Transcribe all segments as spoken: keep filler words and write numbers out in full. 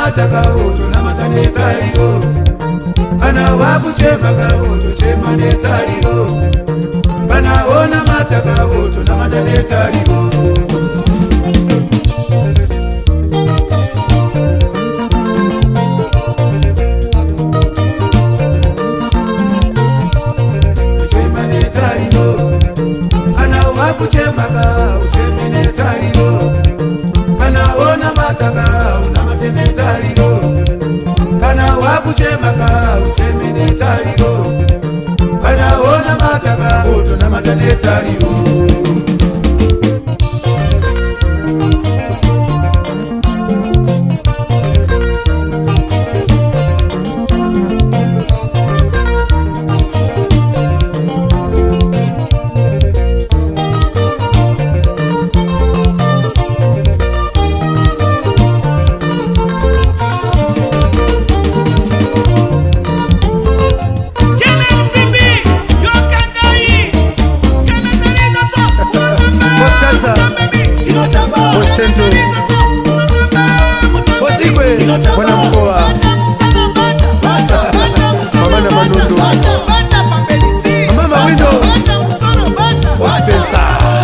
mataka oto na matanetario kana wakuchema ka oto chema netario kana ona mataka oto na matanetario chema netario kana wakuchema uchemenetario kana ona mataka una matenetario kana wakuchema ka uchemenetario kana ona mataka oto na matenetario Wana mkoa Mama na Manondo Mama Mawindo Ospensa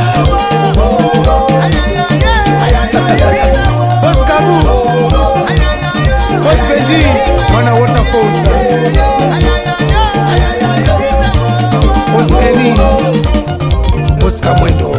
Oskabu Ospenji Mwana Waterfalls Oskeni Oskamwendo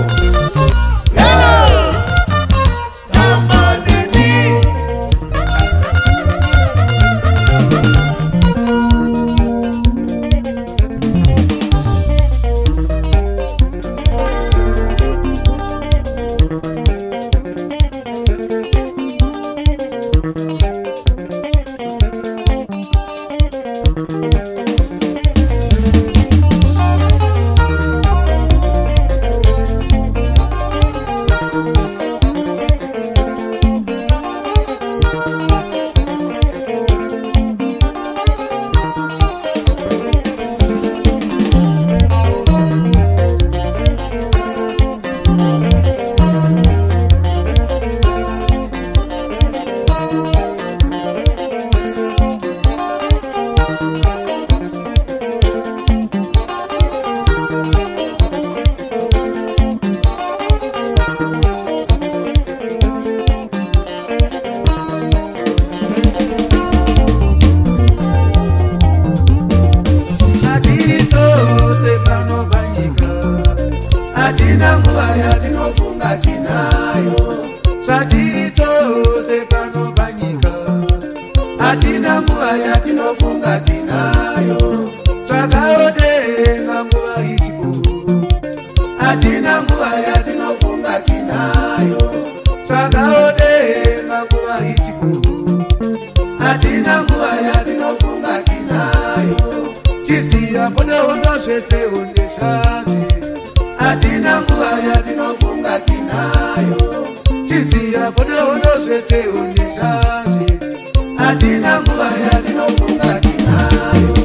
Atina nguva yatinofunga tinayo zvatirito sepano panyika atina nguva yatinofunga tinayo zvakaodenga nguva ichipo atina nguva yatinofunga tinayo zvakaodenga nguva ichipo atina nguva yatinofunga tinayo chiziya konehondo zvese ondeshanje atina nguva yatinofunga tinayo chiziya konehondo zvese ondeshanje atina nguva yatinofunga tinayo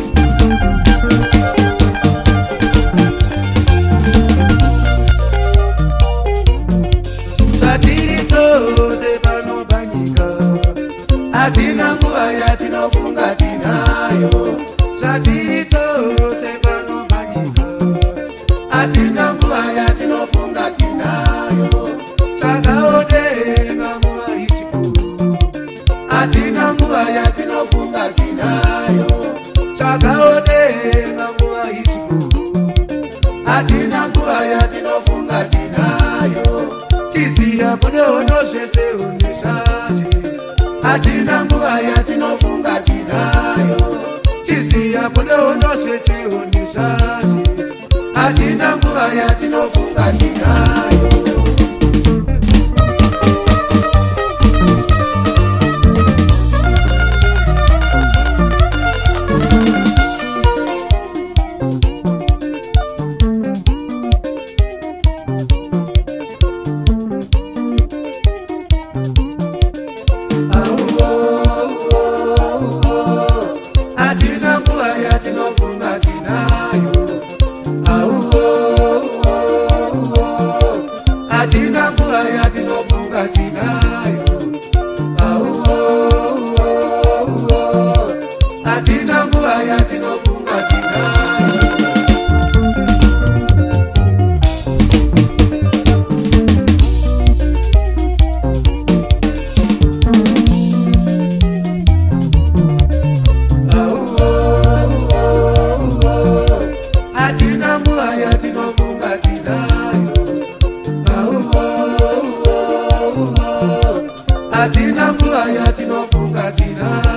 zvatirito sepano panyika atina nguva yatinofunga tinayo zvatirito sepano panyika atina nguva yatinofunga tinayo zvakaodenga nguva ichipo atina nguva yatinofunga tinayo zvakaodenga nguva ichipo atina nguva yatinofunga tinayo tiziya konehondo zvese ondeshanje atina nguva yatinofunga tinayo tiziya konehondo zvese ondeshanje atina nguva yatinofunga tinayo atina nguva yatinofunga tinayo atina nguva yatinofunga tina